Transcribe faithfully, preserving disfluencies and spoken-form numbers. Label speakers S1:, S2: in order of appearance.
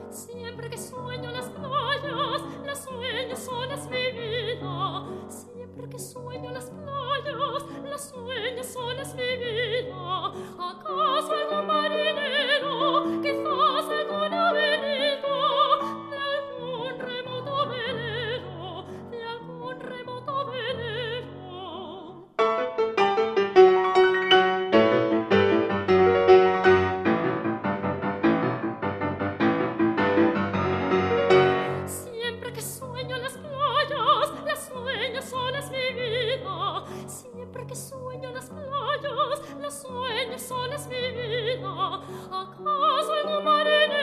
S1: Siempre que sueño las playas, las sueño solas mi vida. Siempre que sueño las playas, las sueño solas mi vida. ¿Acaso algún marinero, quizás algún avenida de algún remoto velero, de algún remoto velero? Siempre que sueño las playas, las sueño solas mi vida. Siempre que sueño las playas, las sueño solas mi vida. ¿Acaso algún marinero